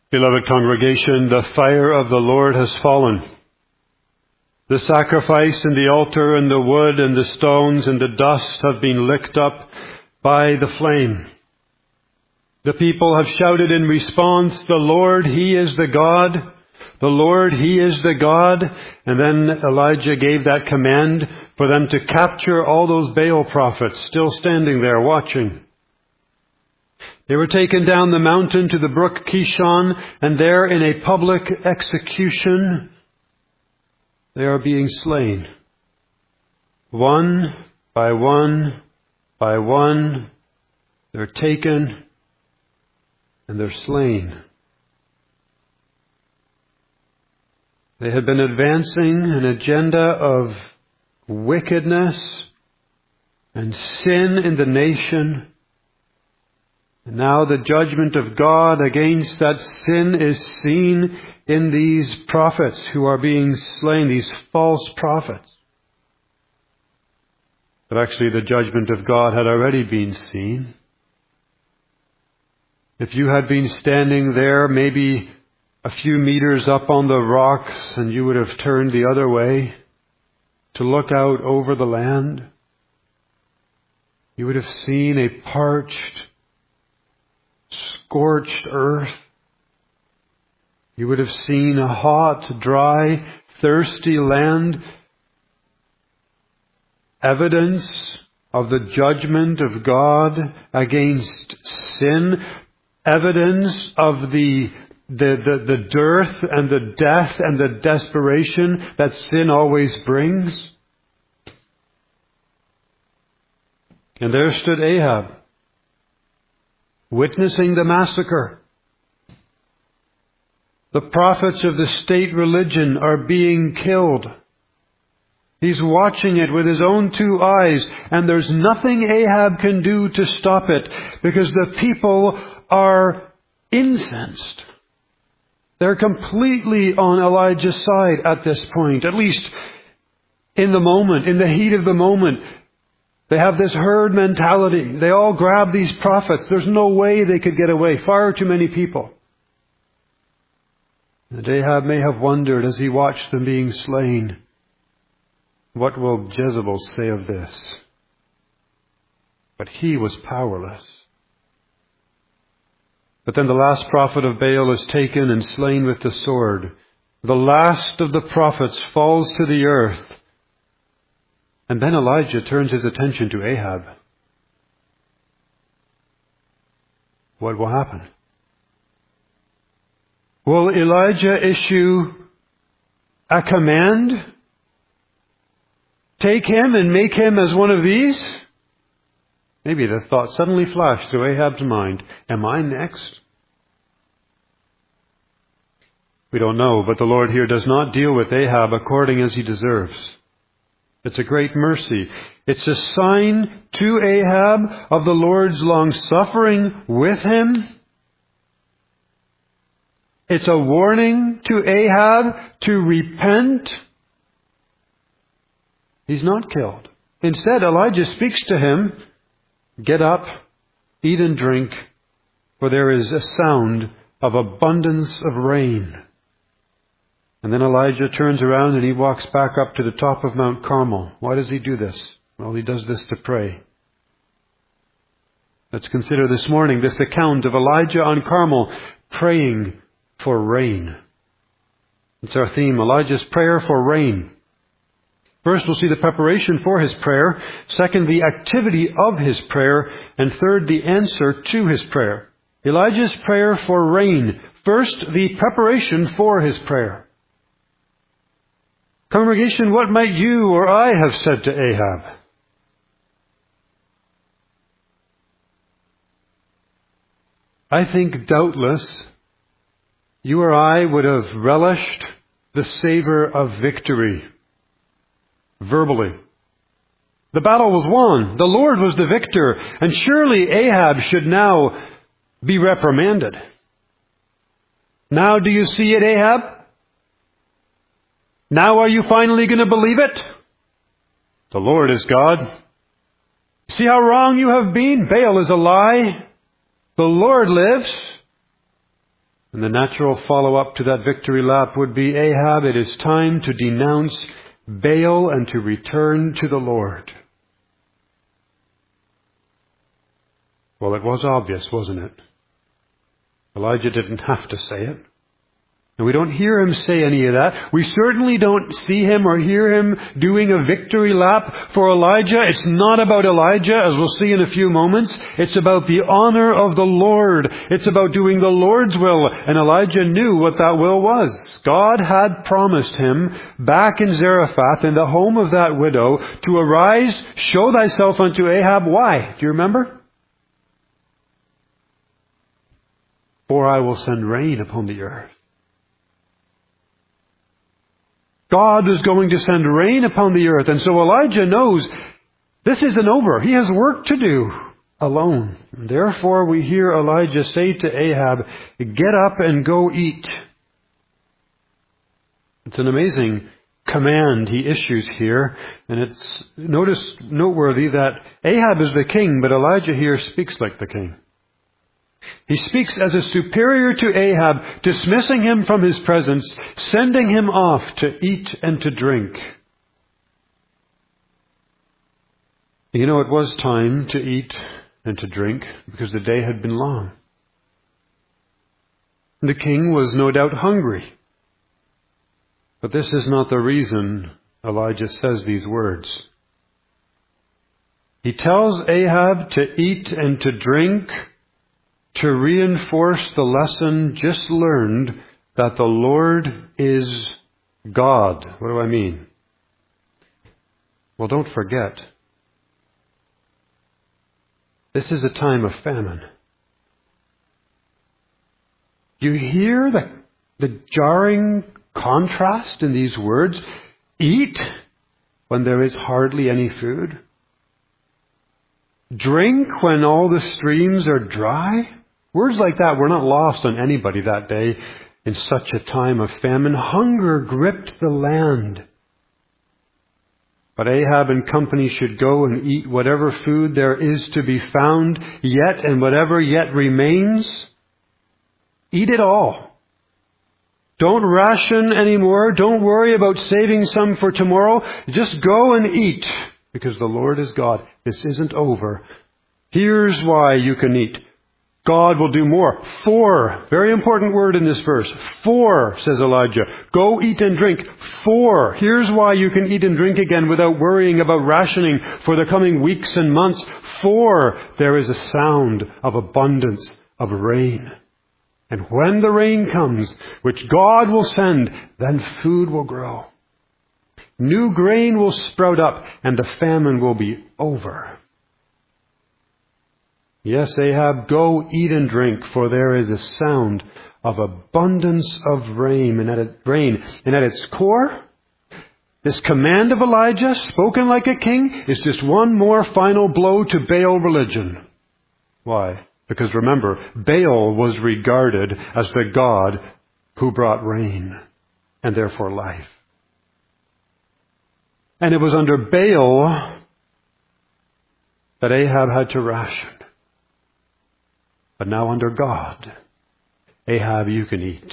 Beloved congregation, the fire of the Lord has fallen. The sacrifice and the altar and the wood and the stones and the dust have been licked up by the flame. The people have shouted in response, "The Lord, He is the God. The Lord, He is the God." And then Elijah gave that command for them to capture all those Baal prophets still standing there watching. They were taken down the mountain to the brook Kishon, and there in a public execution, they are being slain. One by one by one, they're taken and they're slain. They had been advancing an agenda of wickedness and sin in the nation. And now the judgment of God against that sin is seen in these prophets who are being slain, these false prophets. But actually the judgment of God had already been seen. If you had been standing there maybe a few meters up on the rocks and you would have turned the other way to look out over the land, you would have seen a parched, scorched earth. You would have seen a hot, dry, thirsty land. Evidence of the judgment of God against sin. Evidence of the dearth and the death and the desperation that sin always brings. And there stood Ahab, witnessing the massacre. The prophets of the state religion are being killed. He's watching it with his own two eyes, and there's nothing Ahab can do to stop it, because the people are incensed. They're completely on Elijah's side at this point, at least in the moment, in the heat of the moment. They have this herd mentality. They all grab these prophets. There's no way they could get away. Far too many people. And Ahab may have wondered as he watched them being slain, what will Jezebel say of this? But he was powerless. But then the last prophet of Baal is taken and slain with the sword. The last of the prophets falls to the earth. And then Elijah turns his attention to Ahab. What will happen? Will Elijah issue a command? Take him and make him as one of these? Maybe the thought suddenly flashed through Ahab's mind. Am I next? We don't know, but the Lord here does not deal with Ahab according as he deserves. It's a great mercy. It's a sign to Ahab of the Lord's long-suffering with him. It's a warning to Ahab to repent. He's not killed. Instead, Elijah speaks to him, "Get up, eat and drink, for there is a sound of abundance of rain." And then Elijah turns around and he walks back up to the top of Mount Carmel. Why does he do this? Well, he does this to pray. Let's consider this morning this account of Elijah on Carmel praying for rain. It's our theme, Elijah's prayer for rain. First, we'll see the preparation for his prayer. Second, the activity of his prayer. And third, the answer to his prayer. Elijah's prayer for rain. First, the preparation for his prayer. Congregation, what might you or I have said to Ahab? I think doubtless you or I would have relished the savor of victory verbally. The battle was won. The Lord was the victor. And surely Ahab should now be reprimanded. Now do you see it, Ahab? Now are you finally going to believe it? The Lord is God. See how wrong you have been? Baal is a lie. The Lord lives. And the natural follow-up to that victory lap would be, Ahab, it is time to denounce Baal and to return to the Lord. Well, it was obvious, wasn't it? Elijah didn't have to say it. And we don't hear him say any of that. We certainly don't see him or hear him doing a victory lap for Elijah. It's not about Elijah, as we'll see in a few moments. It's about the honor of the Lord. It's about doing the Lord's will. And Elijah knew what that will was. God had promised him back in Zarephath, in the home of that widow, to arise, show thyself unto Ahab. Why? Do you remember? For I will send rain upon the earth. God is going to send rain upon the earth. And so Elijah knows this isn't over. He has work to do alone. Therefore, we hear Elijah say to Ahab, get up and go eat. It's an amazing command he issues here. And it's noteworthy that Ahab is the king, but Elijah here speaks like the king. He speaks as a superior to Ahab, dismissing him from his presence, sending him off to eat and to drink. You know, it was time to eat and to drink because the day had been long. The king was no doubt hungry. But this is not the reason Elijah says these words. He tells Ahab to eat and to drink to reinforce the lesson just learned that the Lord is God. What do I mean? Well, don't forget, this is a time of famine. You hear the jarring contrast in these words? Eat when there is hardly any food. Drink when all the streams are dry. Words like that were not lost on anybody that day in such a time of famine. Hunger gripped the land. But Ahab and company should go and eat whatever food there is to be found yet, and whatever yet remains. Eat it all. Don't ration anymore. Don't worry about saving some for tomorrow. Just go and eat, because the Lord is God. This isn't over. Here's why you can eat. God will do more. For, very important word in this verse. For, says Elijah, go eat and drink. For, here's why you can eat and drink again without worrying about rationing for the coming weeks and months. For, there is a sound of abundance of rain. And when the rain comes, which God will send, then food will grow. New grain will sprout up, and the famine will be over. Yes, Ahab, go eat and drink, for there is a sound of abundance of rain. And at its core, this command of Elijah, spoken like a king, is just one more final blow to Baal religion. Why? Because remember, Baal was regarded as the god who brought rain, and therefore life. And it was under Baal that Ahab had to ration. But now under God, Ahab, you can eat.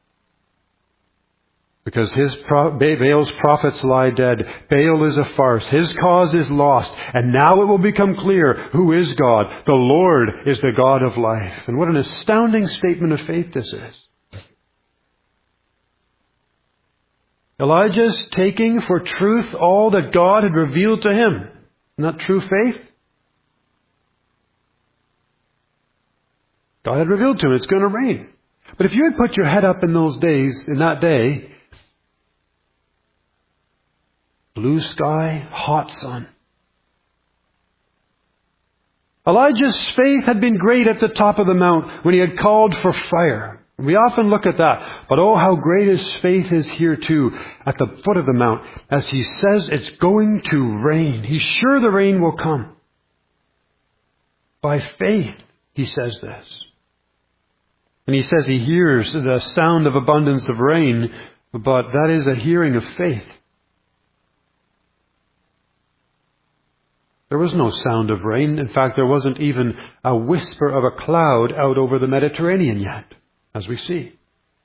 Because Baal's prophets lie dead. Baal is a farce. His cause is lost. And now it will become clear who is God. The Lord is the God of life. And what an astounding statement of faith this is. Elijah's taking for truth all that God had revealed to him. Isn't that true faith? God had revealed to him it's going to rain. But if you had put your head up in that day, blue sky, hot sun. Elijah's faith had been great at the top of the mount when he had called for fire. We often look at that. But oh, how great his faith is here too, at the foot of the mount, as he says it's going to rain. He's sure the rain will come. By faith, he says this. And he says he hears the sound of abundance of rain, but that is a hearing of faith. There was no sound of rain. In fact, there wasn't even a whisper of a cloud out over the Mediterranean yet. as we see.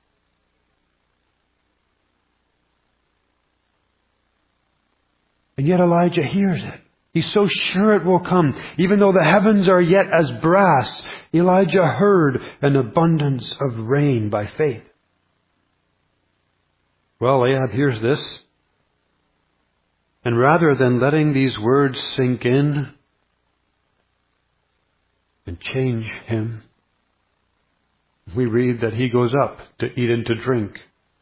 And yet Elijah hears it. He's so sure it will come. Even though the heavens are yet as brass, Elijah heard an abundance of rain by faith. Well, Ahab hears this. And rather than letting these words sink in and change him, we read that he goes up to eat and to drink.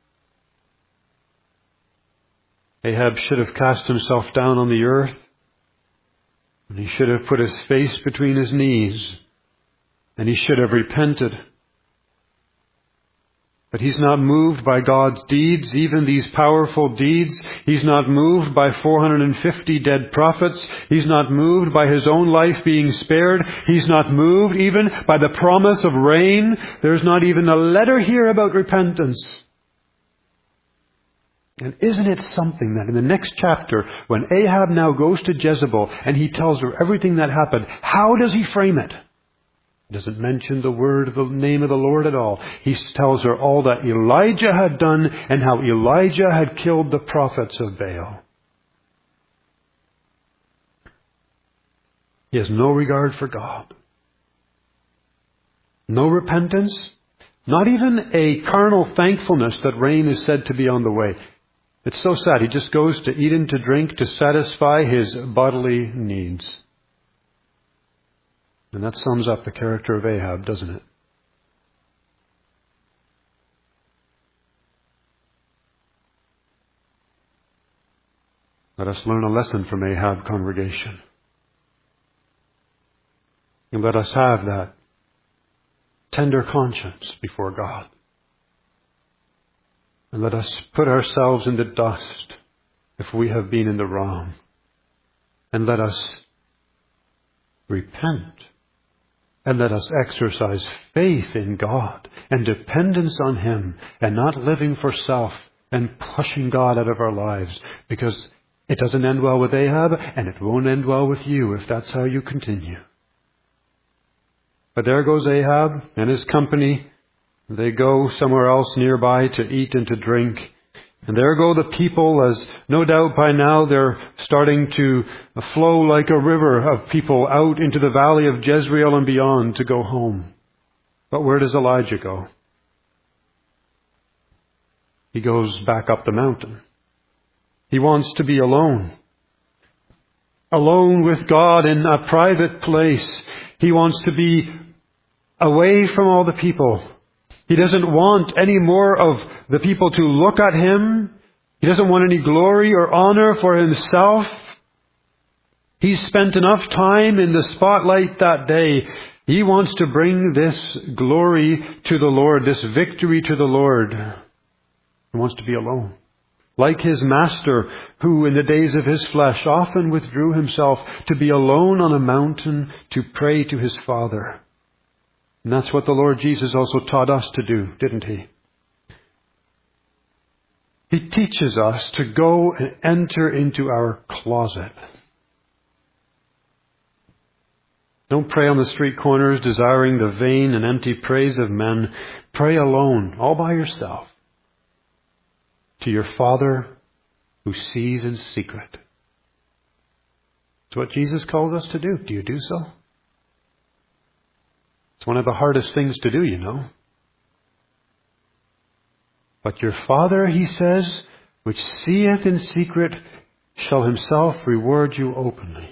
Ahab should have cast himself down on the earth, and he should have put his face between his knees, and he should have repented. But he's not moved by God's deeds, even these powerful deeds. He's not moved by 450 dead prophets. He's not moved by his own life being spared. He's not moved even by the promise of rain. There's not even a letter here about repentance. And isn't it something that in the next chapter, when Ahab now goes to Jezebel and he tells her everything that happened, how does he frame it? He doesn't mention the name of the Lord at all. He tells her all that Elijah had done and how Elijah had killed the prophets of Baal. He has no regard for God. No repentance. Not even a carnal thankfulness that rain is said to be on the way. It's so sad. He just goes to eat and to drink to satisfy his bodily needs. And that sums up the character of Ahab, doesn't it? Let us learn a lesson from Ahab, congregation. And let us have that tender conscience before God. And let us put ourselves in the dust if we have been in the wrong. And let us repent. And let us exercise faith in God and dependence on Him and not living for self and pushing God out of our lives, because it doesn't end well with Ahab and it won't end well with you if that's how you continue. But there goes Ahab and his company. They go somewhere else nearby to eat and to drink. And there go the people, as no doubt by now they're starting to flow like a river of people out into the valley of Jezreel and beyond to go home. But where does Elijah go? He goes back up the mountain. He wants to be alone. Alone with God in a private place. He wants to be away from all the people. He doesn't want any more of the people to look at him. He doesn't want any glory or honor for himself. He's spent enough time in the spotlight that day. He wants to bring this glory to the Lord, this victory to the Lord. He wants to be alone. Like his master, who in the days of his flesh often withdrew himself to be alone on a mountain to pray to his Father. And that's what the Lord Jesus also taught us to do, didn't He? He teaches us to go and enter into our closet. Don't pray on the street corners desiring the vain and empty praise of men. Pray alone, all by yourself, to your Father who sees in secret. It's what Jesus calls us to do. Do you do so? It's one of the hardest things to do, you know. But your Father, He says, which seeth in secret, shall Himself reward you openly.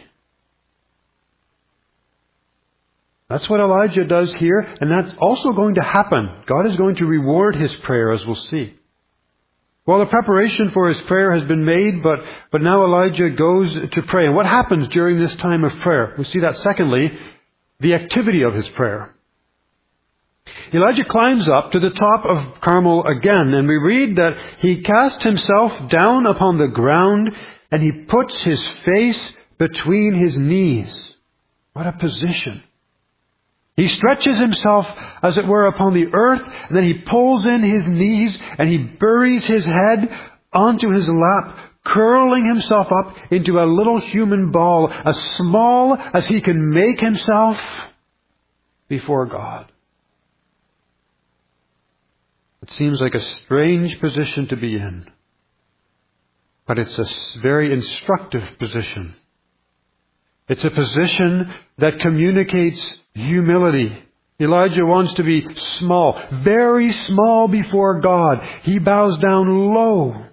That's what Elijah does here, and that's also going to happen. God is going to reward his prayer, as we'll see. Well, the preparation for his prayer has been made, but now Elijah goes to pray. And what happens during this time of prayer? We see that secondly, the activity of his prayer. Elijah climbs up to the top of Carmel again, and we read that he cast himself down upon the ground and he puts his face between his knees. What a position. He stretches himself, as it were, upon the earth, and then he pulls in his knees and he buries his head onto his lap, curling himself up into a little human ball, as small as he can make himself before God. It seems like a strange position to be in. But it's a very instructive position. It's a position that communicates humility. Elijah wants to be small, very small before God. He bows down low.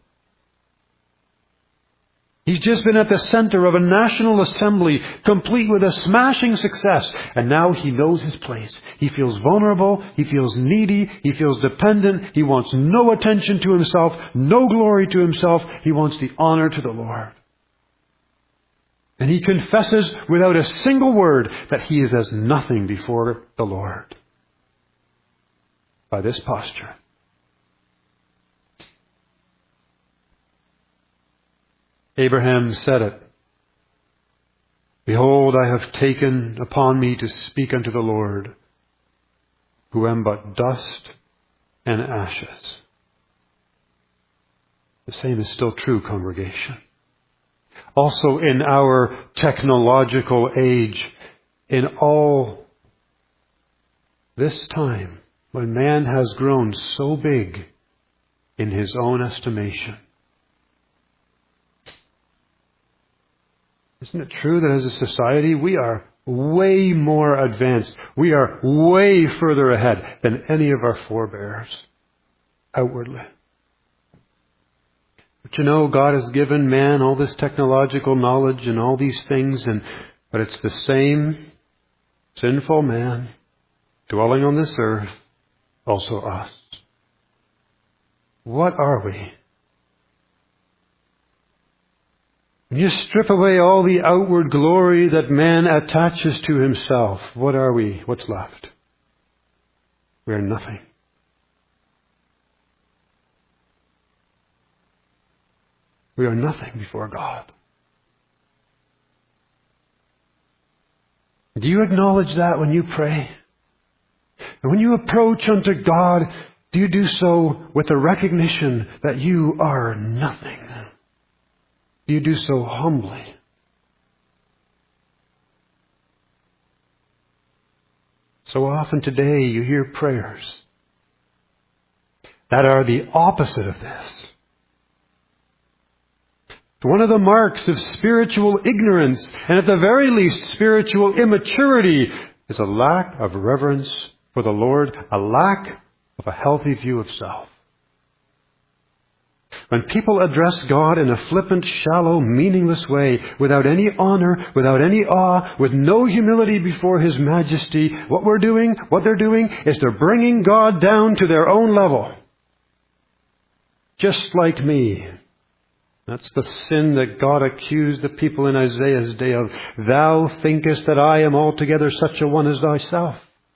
He's just been at the center of a national assembly, complete with a smashing success. And now he knows his place. He feels vulnerable. He feels needy. He feels dependent. He wants no attention to himself, no glory to himself. He wants the honor to the Lord. And he confesses without a single word that he is as nothing before the Lord. By this posture. Abraham said it. Behold, I have taken upon me to speak unto the Lord, who am but dust and ashes. The same is still true, congregation. Also in our technological age, in all this time, when man has grown so big in his own estimation, isn't it true that as a society we are way more advanced? We are way further ahead than any of our forebears outwardly. But you know, God has given man all this technological knowledge and all these things, but it's the same sinful man dwelling on this earth, also us. What are we? When you strip away all the outward glory that man attaches to himself, what are we? What's left? We are nothing. We are nothing before God. Do you acknowledge that when you pray? And when you approach unto God, do you do so with the recognition that you are nothing? Do you do so humbly? So often today you hear prayers that are the opposite of this. One of the marks of spiritual ignorance, and at the very least spiritual immaturity, is a lack of reverence for the Lord, a lack of a healthy view of self. When people address God in a flippant, shallow, meaningless way, without any honor, without any awe, with no humility before His majesty, what they're doing is they're bringing God down to their own level. Just like me. That's the sin that God accused the people in Isaiah's day of. Thou thinkest that I am altogether such a one as thyself.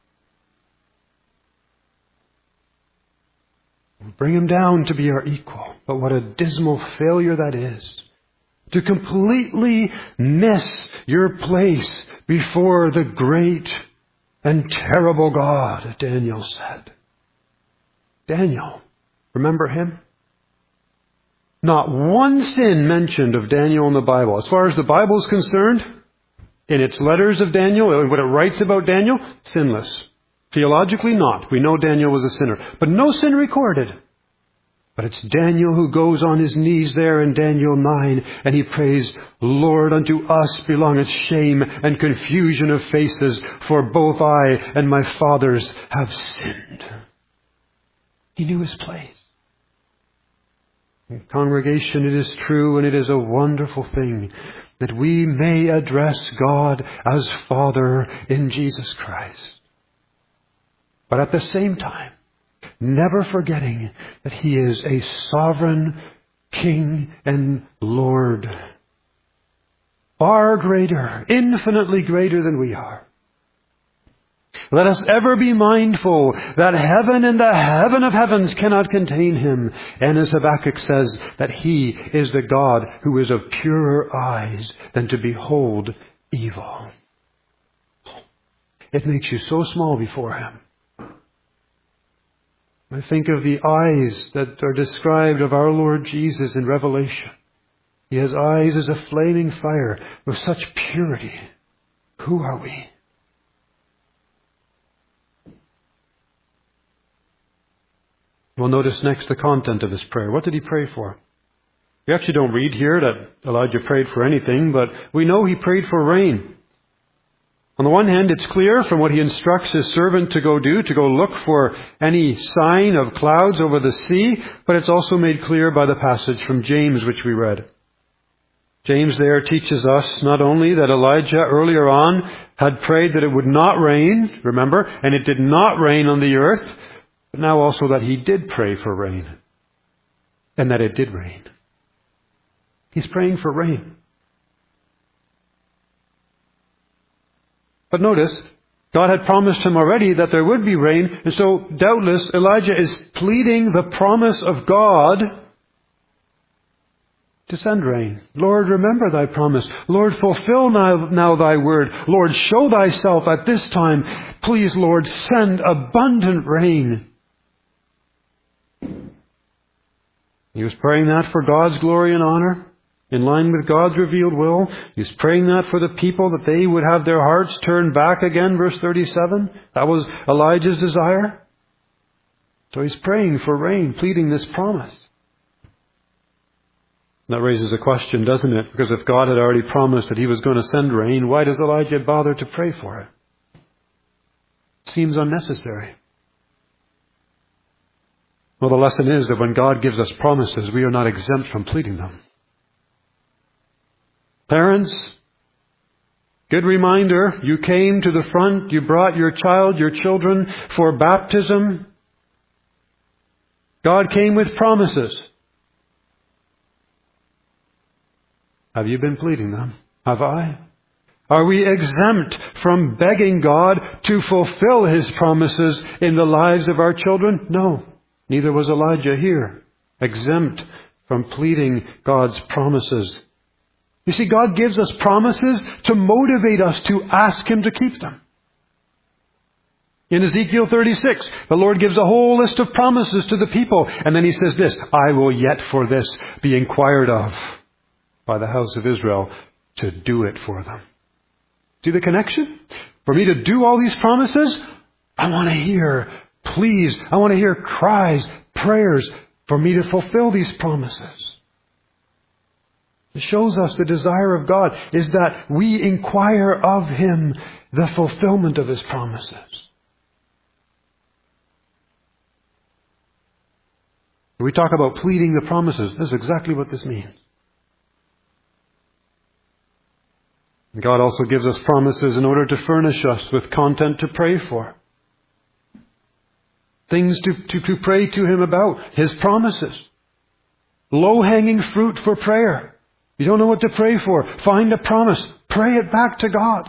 Bring him down to be our equal. But what a dismal failure that is. To completely miss your place before the great and terrible God, Daniel said. Daniel, remember him? Not one sin mentioned of Daniel in the Bible. As far as the Bible is concerned, in its letters of Daniel, what it writes about Daniel, sinless. Theologically not. We know Daniel was a sinner. But no sin recorded. But it's Daniel who goes on his knees there in Daniel 9 and he prays, Lord, unto us belongeth shame and confusion of faces, for both I and my fathers have sinned. He knew his place. Congregation, it is true and it is a wonderful thing that we may address God as Father in Jesus Christ. But at the same time, never forgetting that He is a sovereign King and Lord. Far greater, infinitely greater than we are. Let us ever be mindful that heaven and the heaven of heavens cannot contain Him. And as Habakkuk says, that He is the God who is of purer eyes than to behold evil. It makes you so small before Him. I think of the eyes that are described of our Lord Jesus in Revelation. He has eyes as a flaming fire with such purity. Who are we? Well, notice next the content of his prayer. What did he pray for? We actually don't read here that Elijah prayed for anything, but we know he prayed for rain. On the one hand, it's clear from what he instructs his servant to go do, to go look for any sign of clouds over the sea, but it's also made clear by the passage from James which we read. James there teaches us not only that Elijah earlier on had prayed that it would not rain, remember, and it did not rain on the earth, but now also that he did pray for rain, and that it did rain. He's praying for rain. But notice, God had promised him already that there would be rain, and so doubtless Elijah is pleading the promise of God to send rain. Lord, remember thy promise. Lord, fulfill now thy word. Lord, show thyself at this time. Please, Lord, send abundant rain. He was praying that for God's glory and honor, in line with God's revealed will. He's praying that for the people, that they would have their hearts turned back again, verse 37. That was Elijah's desire. So he's praying for rain, pleading this promise. That raises a question, doesn't it? Because if God had already promised that he was going to send rain, why does Elijah bother to pray for it? Seems unnecessary. Well, the lesson is that when God gives us promises, we are not exempt from pleading them. Parents, good reminder, you came to the front, you brought your child, your children for baptism. God came with promises. Have you been pleading them? Have I? Are we exempt from begging God to fulfill his promises in the lives of our children? No. Neither was Elijah here, exempt from pleading God's promises. You see, God gives us promises to motivate us to ask him to keep them. In Ezekiel 36, the Lord gives a whole list of promises to the people. And then he says this, I will yet for this be inquired of by the house of Israel to do it for them. See the connection? For me to do all these promises, I want to hear pleas. I want to hear cries, prayers for me to fulfill these promises. It shows us the desire of God is that we inquire of him the fulfillment of his promises. When we talk about pleading the promises, this is exactly what this means. God also gives us promises in order to furnish us with content to pray for. Things to pray to him about. His promises. Low-hanging fruit for prayer. You don't know what to pray for. Find a promise. Pray it back to God.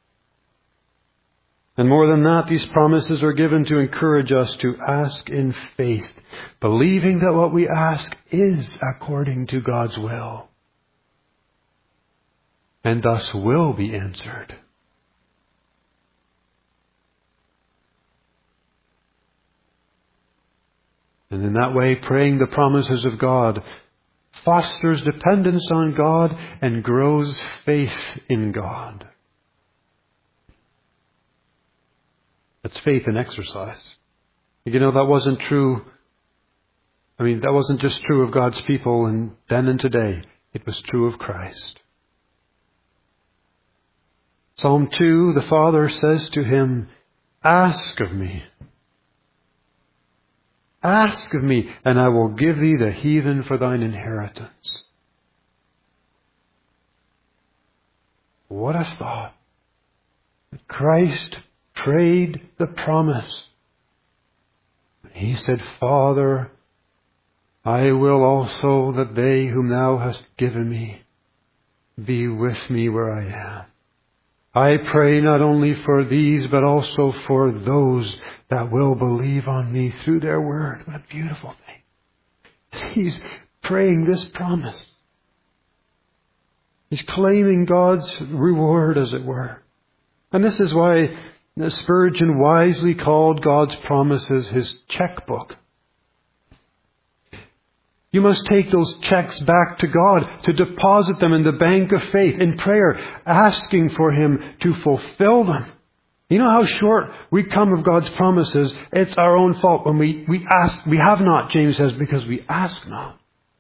And more than that, these promises are given to encourage us to ask in faith, believing that what we ask is according to God's will, and thus will be answered. And in that way, praying the promises of God fosters dependence on God and grows faith in God. That's faith in exercise. You know, that wasn't true. That wasn't just true of God's people and then and today. It was true of Christ. Psalm 2, the Father says to him, ask of me. Ask of me, and I will give thee the heathen for thine inheritance. What a thought. That Christ prayed the promise. He said, Father, I will also that they whom thou hast given me be with me where I am. I pray not only for these, but also for those that will believe on me through their word. What a beautiful thing. He's praying this promise. He's claiming God's reward, as it were. And this is why Spurgeon wisely called God's promises his checkbook. You must take those checks back to God, to deposit them in the bank of faith in prayer, asking for him to fulfill them You know how short we come of God's promises? It's our own fault when we ask. We have not, James says, because we ask not.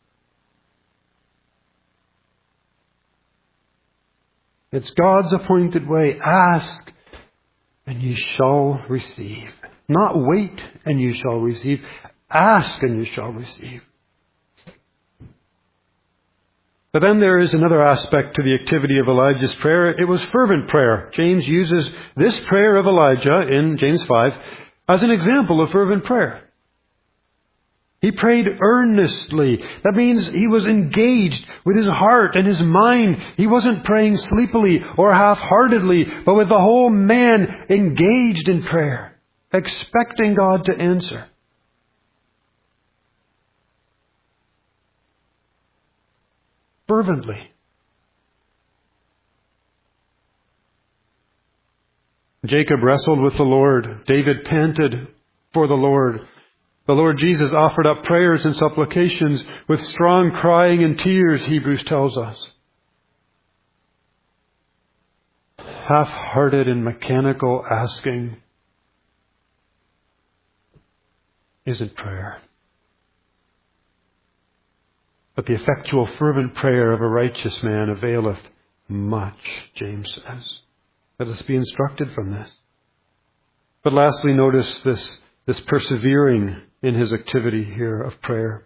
It's God's appointed way. Ask, and ye shall receive. Not wait, and you shall receive. Ask, and you shall receive. But then there is another aspect to the activity of Elijah's prayer. It was fervent prayer. James uses this prayer of Elijah in James 5 as an example of fervent prayer. He prayed earnestly. That means he was engaged with his heart and his mind. He wasn't praying sleepily or half-heartedly, but with the whole man engaged in prayer, expecting God to answer. Fervently. Jacob wrestled with the Lord. David panted for the Lord. The Lord Jesus offered up prayers and supplications with strong crying and tears, Hebrews tells us. Half-hearted and mechanical asking isn't prayer. But the effectual fervent prayer of a righteous man availeth much, James says. Let us be instructed from this. But lastly, notice this persevering in his activity here of prayer.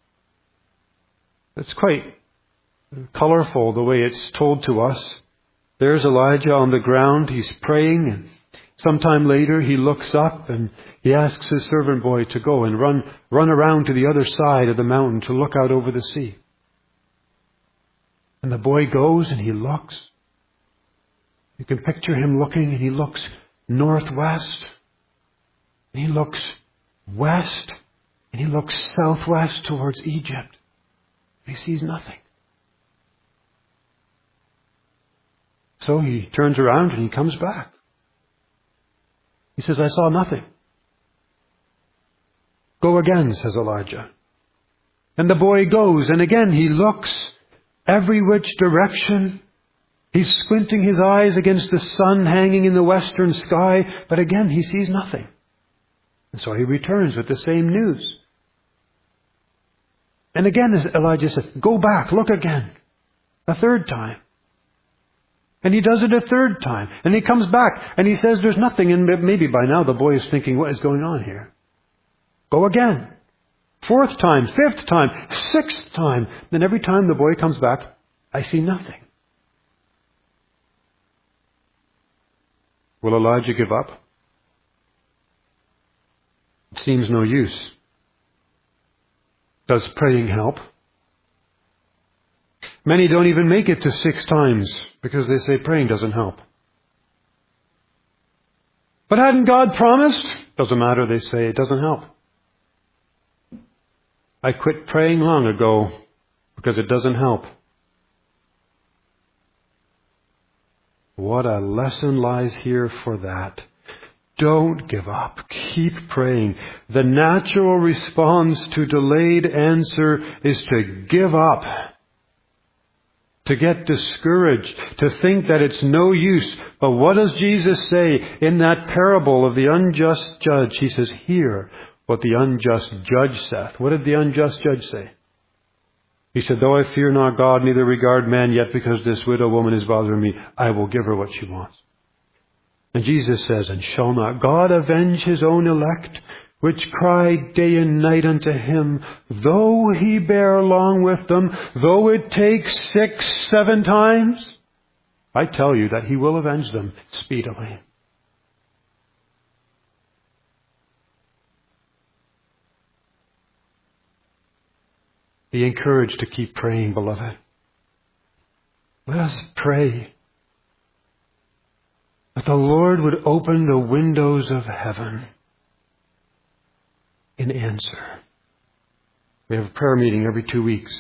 It's quite colorful the way it's told to us. There's Elijah on the ground. He's praying, and sometime later he looks up and he asks his servant boy to go and run around to the other side of the mountain to look out over the sea. And the boy goes and he looks. You can picture him looking, and he looks northwest, and he looks west, and he looks southwest towards Egypt. He sees nothing. So he turns around and he comes back. He says, I saw nothing. Go again, says Elijah. And the boy goes, and again he looks every which direction. He's squinting his eyes against the sun hanging in the western sky, but again he sees nothing. And so he returns with the same news. And again, as Elijah said, go back, look again. A third time. And he does it a third time. And he comes back and he says there's nothing. And maybe by now the boy is thinking, what is going on here? Go again. Fourth time, fifth time, sixth time. Then every time the boy comes back, I see nothing. Will Elijah give up? It seems no use. Does praying help? Many don't even make it to 6 times because they say praying doesn't help. But hadn't God promised? Doesn't matter, they say, it doesn't help. I quit praying long ago because it doesn't help. What a lesson lies here for that. Don't give up. Keep praying. The natural response to delayed answer is to give up, to get discouraged, to think that it's no use. But what does Jesus say in that parable of the unjust judge? He says, hear what the unjust judge saith. What did the unjust judge say? He said, though I fear not God, neither regard man, yet because this widow woman is bothering me, I will give her what she wants. And Jesus says, and shall not God avenge his own elect, which cry day and night unto him, though he bear long with them, though it takes 6, 7 times? I tell you that he will avenge them speedily. Be encouraged to keep praying, beloved. Let us pray that the Lord would open the windows of heaven in answer. We have a prayer meeting every 2 weeks.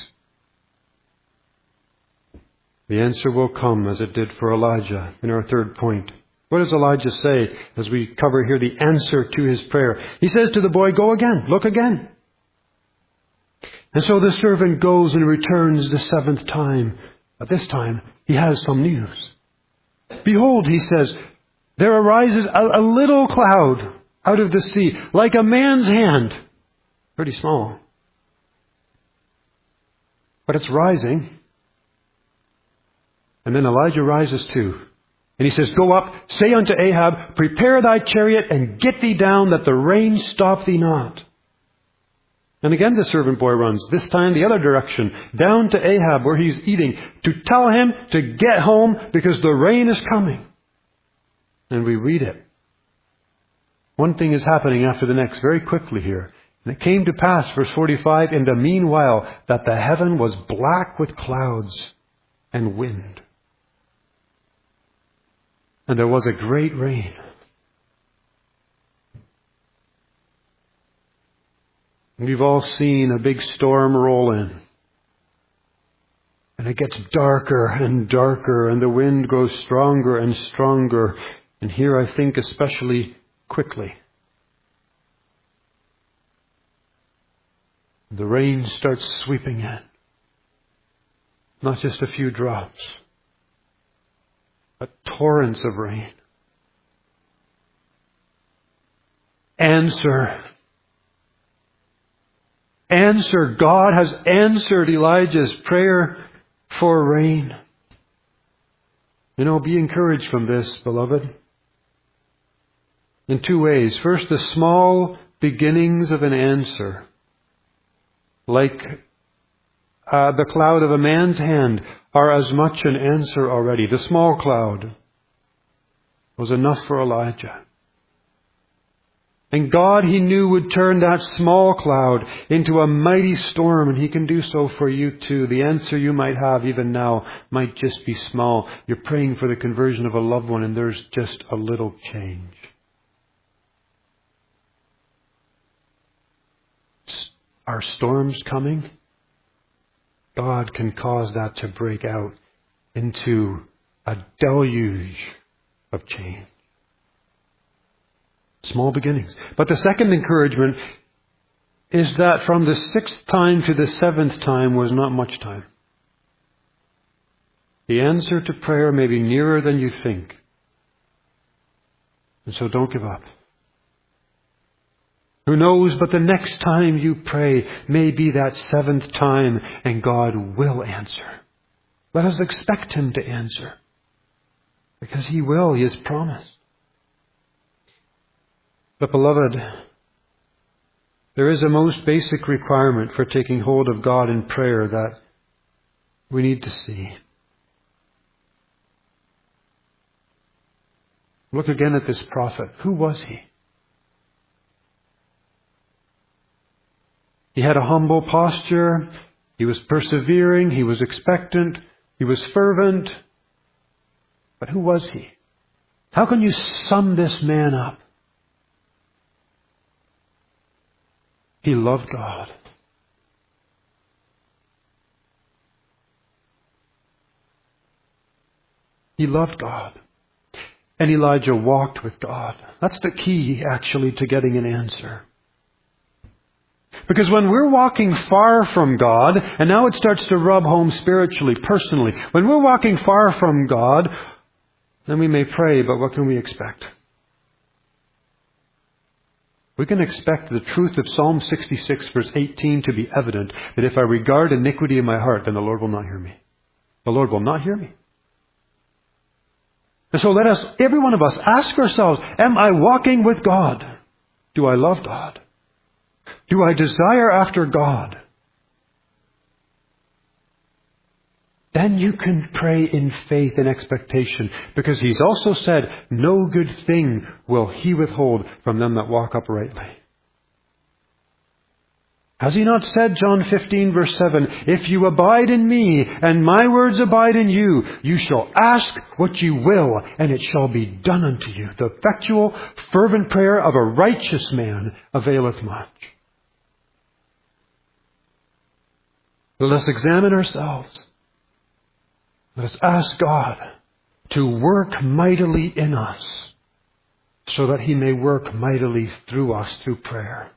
The answer will come as it did for Elijah in our third point. What does Elijah say as we cover here the answer to his prayer? He says to the boy, go again, look again. And so the servant goes and returns the 7th time. But this time, he has some news. Behold, he says, There arises a little cloud out of the sea, like a man's hand. Pretty small. But it's rising. And then Elijah rises too. And he says, "Go up, say unto Ahab, prepare thy chariot, and get thee down, that the rain stop thee not." And again the servant boy runs, this time the other direction, down to Ahab where he's eating, to tell him to get home because the rain is coming. And we read it. One thing is happening after the next very quickly here. And it came to pass, verse 45, in the meanwhile, that the heaven was black with clouds and wind. And there was a great rain. We've all seen a big storm roll in. And it gets darker and darker, and the wind grows stronger and stronger. And here I think especially quickly. The rain starts sweeping in. Not just a few drops, but torrents of rain. Answer. Answer. God has answered Elijah's prayer for rain. You know, be encouraged from this, beloved. In two ways. First, the small beginnings of an answer, like the cloud of a man's hand, are as much an answer already. The small cloud was enough for Elijah. And God, He knew, would turn that small cloud into a mighty storm, and He can do so for you too. The answer you might have even now might just be small. You're praying for the conversion of a loved one, and there's just a little change. Are storms coming? God can cause that to break out into a deluge of change. Small beginnings. But the second encouragement is that from the 6th time to the 7th time was not much time. The answer to prayer may be nearer than you think. And so don't give up. Who knows, but the next time you pray may be that 7th time, and God will answer. Let us expect Him to answer. Because He will. He has promised. But beloved, there is a most basic requirement for taking hold of God in prayer that we need to see. Look again at this prophet. Who was he? He had a humble posture. He was persevering. He was expectant. He was fervent. But who was he? How can you sum this man up? He loved God. He loved God. And Elijah walked with God. That's the key, actually, to getting an answer. Because when we're walking far from God, and now it starts to rub home spiritually, personally, when we're walking far from God, then we may pray, but what can we expect? We can expect the truth of Psalm 66 verse 18 to be evident, that if I regard iniquity in my heart, then the Lord will not hear me. The Lord will not hear me. And so let us, every one of us, ask ourselves, am I walking with God? Do I love God? Do I desire after God? Then you can pray in faith and expectation, because He's also said, no good thing will He withhold from them that walk uprightly. Has He not said, John 15 verse 7, if you abide in me and my words abide in you, you shall ask what you will, and it shall be done unto you. The effectual, fervent prayer of a righteous man availeth much. Let us examine ourselves. Let us ask God to work mightily in us, so that He may work mightily through us through prayer.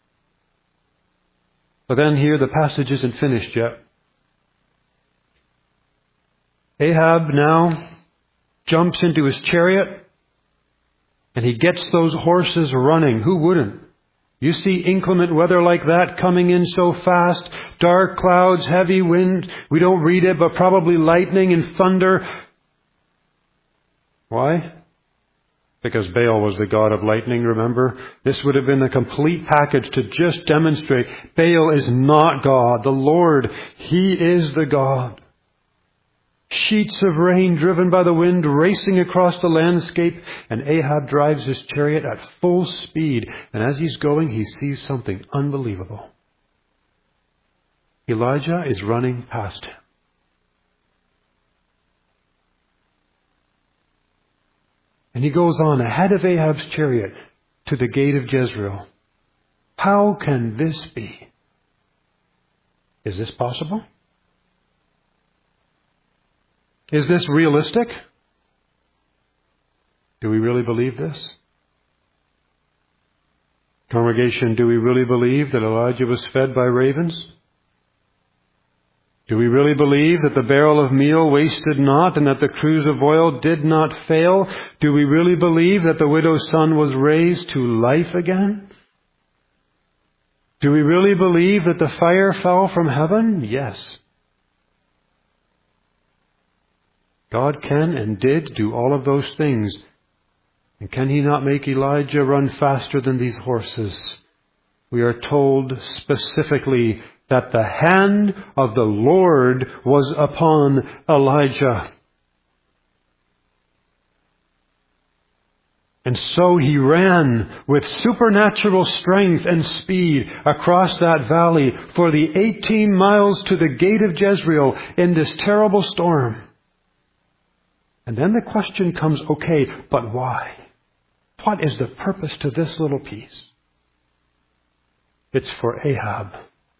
But then here the passage isn't finished yet. Ahab now jumps into his chariot, And he gets those horses running. Who wouldn't? You see inclement weather like that coming in so fast, dark clouds, heavy wind. We don't read it, but probably lightning and thunder. Why? Because Baal was the god of lightning, remember? This would have been a complete package to just demonstrate Baal is not God. The Lord, He is the God. Sheets of rain driven by the wind racing across the landscape, and Ahab drives his chariot at full speed. And as he's going, he sees something unbelievable. Elijah is running past him. And he goes on ahead of Ahab's chariot to the gate of Jezreel. How can this be? Is this possible? Is this realistic? Do we really believe this? Congregation, do we really believe that Elijah was fed by ravens? Do we really believe that the barrel of meal wasted not and that the cruse of oil did not fail? Do we really believe that the widow's son was raised to life again? Do we really believe that the fire fell from heaven? Yes. God can and did do all of those things. And can He not make Elijah run faster than these horses? We are told specifically that the hand of the Lord was upon Elijah. And so he ran with supernatural strength and speed across that valley for the 18 miles to the gate of Jezreel in this terrible storm. And then the question comes, okay, but why? What is the purpose to this little piece? It's for Ahab.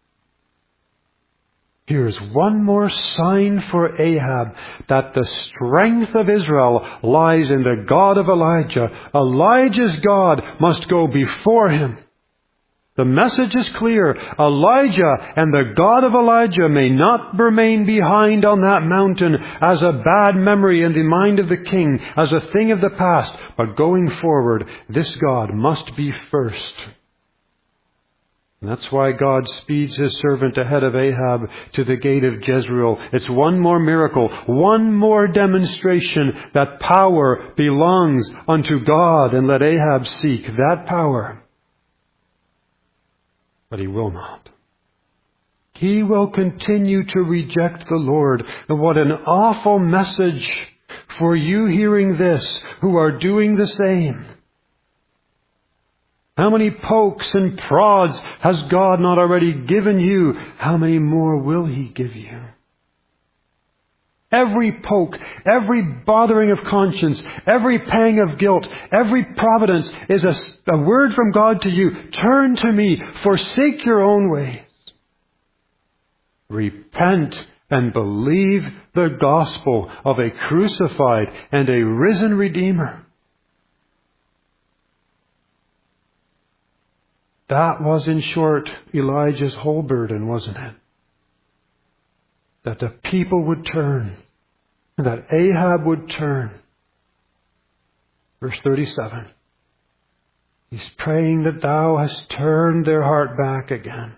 Here's one more sign for Ahab that the strength of Israel lies in the God of Elijah. Elijah's God must go before him. The message is clear. Elijah and the God of Elijah may not remain behind on that mountain as a bad memory in the mind of the king, as a thing of the past. But going forward, this God must be first. And that's why God speeds His servant ahead of Ahab to the gate of Jezreel. It's one more miracle, one more demonstration that power belongs unto God, and let Ahab seek that power. But he will not. He will continue to reject the Lord. And what an awful message for you hearing this, who are doing the same. How many pokes and prods has God not already given you? How many more will He give you? Every poke, every bothering of conscience, every pang of guilt, every providence is a word from God to you. Turn to me, forsake your own ways. Repent and believe the gospel of a crucified and a risen Redeemer. That was, in short, Elijah's whole burden, wasn't it? That the people would turn, that Ahab would turn. Verse 37. He's praying that Thou hast turned their heart back again.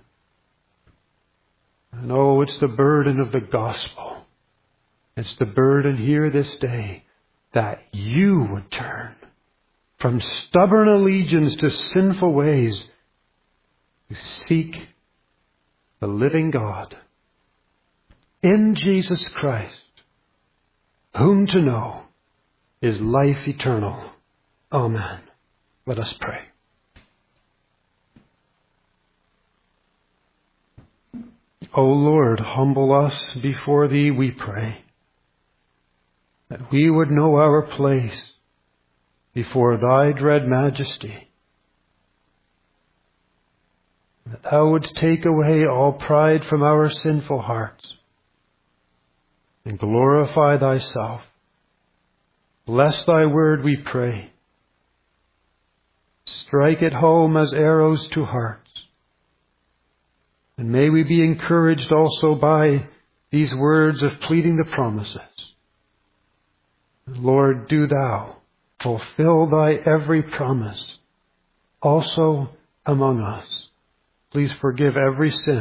And oh, it's the burden of the gospel. It's the burden here this day that you would turn from stubborn allegiance to sinful ways to seek the living God in Jesus Christ, whom to know is life eternal. Amen. Let us pray. O Lord, humble us before Thee, we pray, that we would know our place before Thy dread majesty, that Thou wouldst take away all pride from our sinful hearts and glorify Thyself. Bless Thy word, we pray. Strike it home as arrows to hearts. And may we be encouraged also by these words of pleading the promises. Lord, do Thou fulfill thy every promise, also among us. Please forgive every sin